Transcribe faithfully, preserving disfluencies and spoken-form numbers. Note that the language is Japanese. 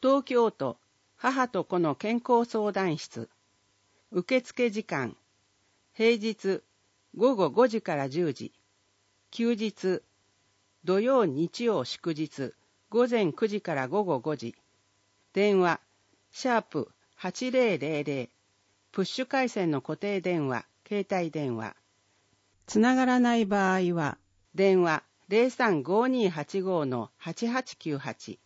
東京都母と子の健康相談室。受付時間、平日ごごごじからじゅうじ、休日土曜日曜祝日ごぜんくじからごごごじ。電話シャープはちぜろぜろぜろ、プッシュ回線の固定電話、携帯電話。つながらない場合は電話ゼロさんごーにーはちごーのはちはちきゅうはち。